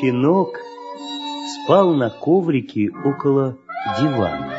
Щенок спал на коврике около дивана.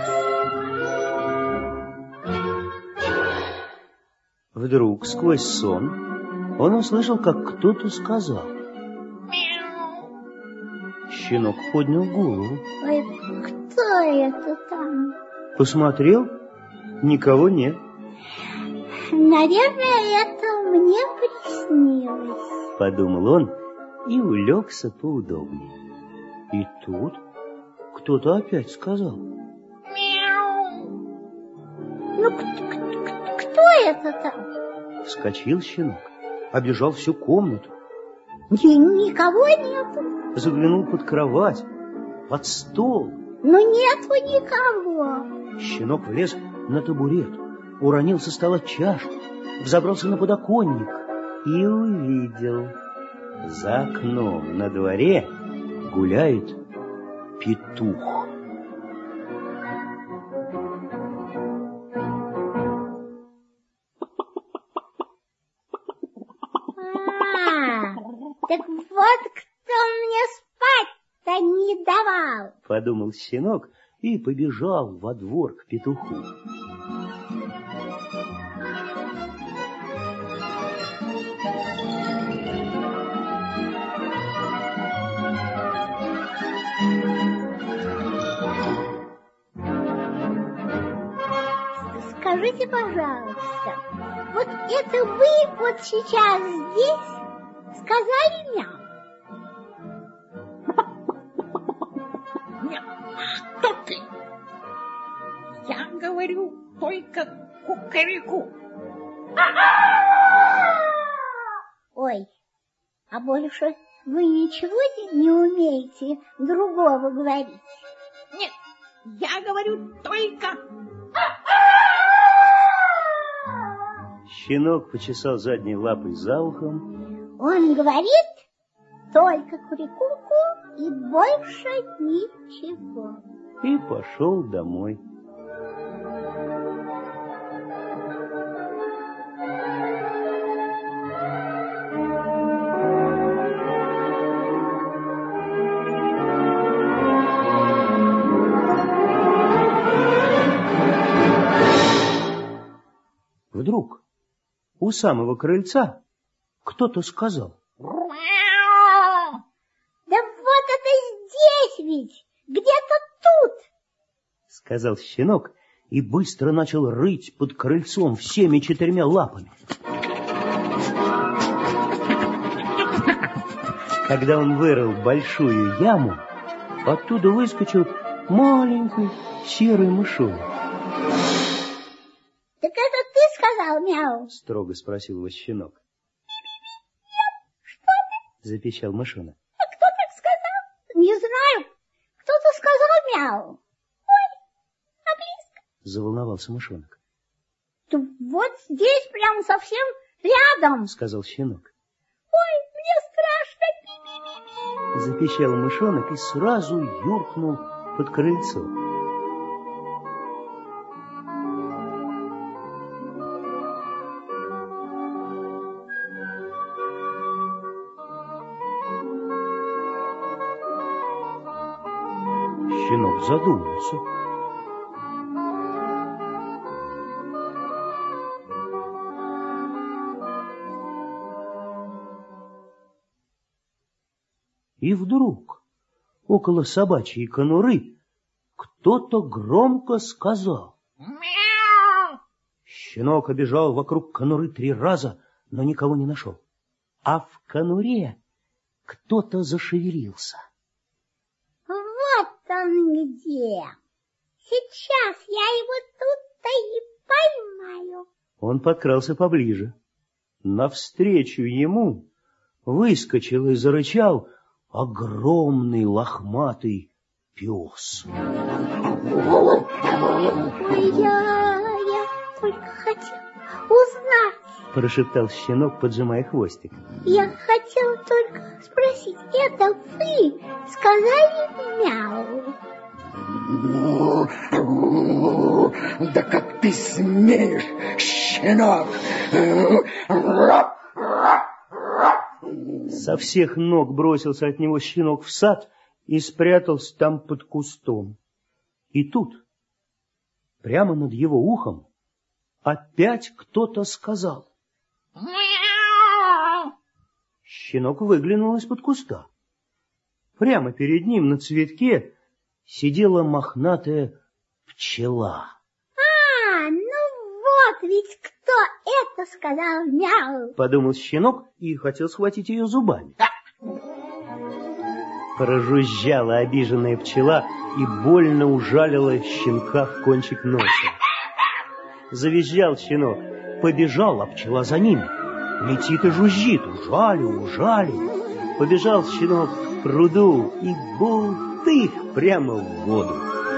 Вдруг сквозь сон он услышал, как кто-то сказал: «Мяу». Щенок поднял голову. Ой, кто это там? Посмотрел, никого нет. Наверное, это мне приснилось, подумал он и улегся поудобнее. И тут кто-то опять сказал: «Мяу». Ну, кто это там? Вскочил щенок, обежал всю комнату. Никого нету. Заглянул под кровать, под стол. Но нету никого. Щенок влез на табурет, уронил со стола чашку, взобрался на подоконник и увидел: за окном на дворе гуляет петух. Так вот кто мне спать-то не давал, подумал щенок и побежал во двор к петуху. Скажите, пожалуйста, вот это вы вот сейчас здесь сказали мяу? Нет, что ты? Я говорю только кукареку. Ой, а больше вы ничего не умеете другого говорить? Нет, я говорю только... Щенок почесал задней лапой за ухом. Он говорит только курику и больше ничего. И пошел домой. Вдруг у самого крыльца кто-то сказал: «Мяу! Да вот это здесь ведь, где-то тут!» сказал щенок и быстро начал рыть под крыльцом всеми 4 лапами. Когда он вырыл большую яму, оттуда выскочил маленький серый мышонок. «Так это ты сказал мяу?» строго спросил его щенок. «Что ты?» запищал мышонок. «А кто так сказал?» «Не знаю. Кто-то сказал мяу». «Ой, а близко?» заволновался мышонок. «Да вот здесь прям совсем рядом», сказал щенок. «Ой, мне страшно!» запищал мышонок и сразу юркнул под крыльцо. Щенок задумался. И вдруг около собачьей конуры кто-то громко сказал: «Мяу!» Щенок обежал вокруг конуры 3 раза, но никого не нашел. А в конуре кто-то зашевелился. «Вот он где! Сейчас я его тут-то и поймаю!» Он подкрался поближе. Навстречу ему выскочил и зарычал огромный лохматый пес. «Ой, я только хотел узнать!» прошептал щенок, поджимая хвостик. «Я хотел только спросить, это вы сказали мяу?» Да как ты смеешь, щенок! Со всех ног бросился от него щенок в сад и спрятался там под кустом. И тут, прямо над его ухом, опять кто-то сказал. Мяу! Щенок выглянул из-под куста. Прямо перед ним на цветке сидела мохнатая пчела. Ну вот ведь кто это сказал, мяу. Подумал щенок и хотел схватить ее зубами. Прожужжала обиженная пчела и больно ужалила щенка в кончик носа. Завизжал щенок, побежал, а пчела за ним. Летит и жужжит, ужали. Побежал щенок к пруду и бултых прямо в воду.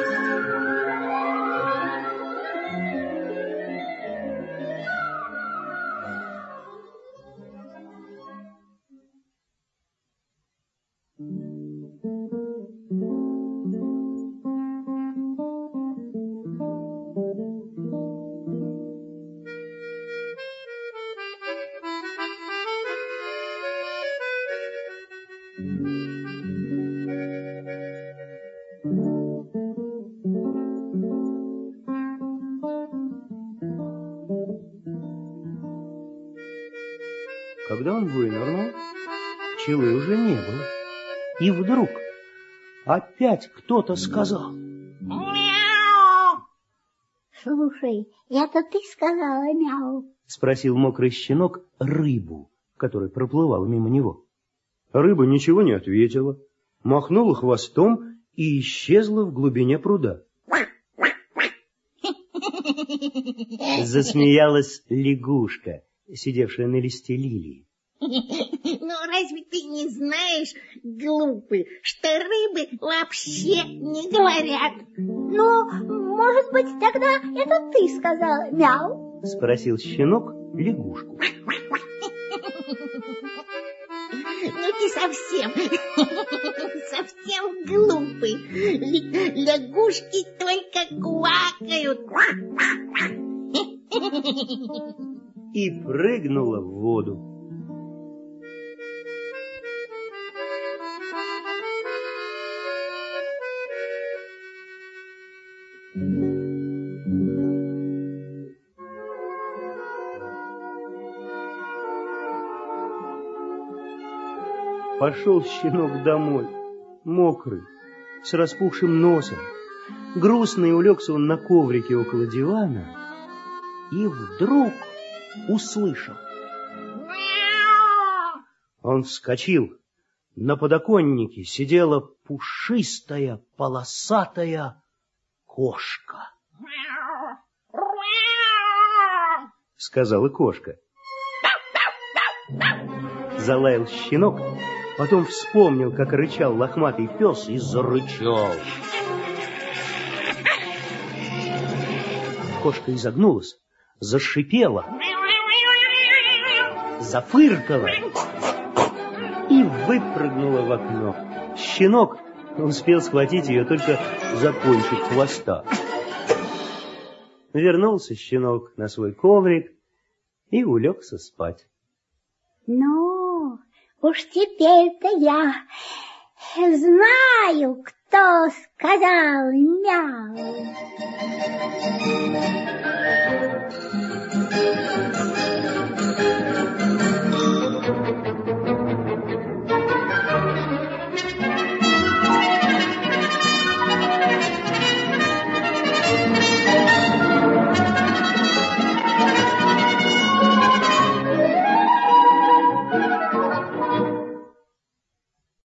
Когда он вынырнул, пчелы уже не было. И вдруг опять кто-то сказал. Мяу! Слушай, это ты сказала, мяу? Спросил мокрый щенок рыбу, которая проплывала мимо него. Рыба ничего не ответила, махнула хвостом и исчезла в глубине пруда. Засмеялась лягушка, сидевшая на листе лилии. Ну, разве ты не знаешь, глупый, что рыбы вообще не говорят? Ну, может быть, тогда это ты сказала, мяу? Спросил щенок лягушку. Ну, ты совсем глупый. Лягушки только квакают. И прыгнула в воду. Пошел щенок домой, мокрый, с распухшим носом. Грустный улегся он на коврике около дивана и вдруг услышал. Он вскочил. На подоконнике сидела пушистая, полосатая кошка. Сказала кошка. Залаял щенок, потом вспомнил, как рычал лохматый пес, и зарычал. Кошка изогнулась, зашипела, зафыркала и выпрыгнула в окно. Щенок успел схватить ее только за кончик хвоста. Вернулся щенок на свой коврик и улегся спать. Ну, уж теперь-то я знаю, кто сказал мяу.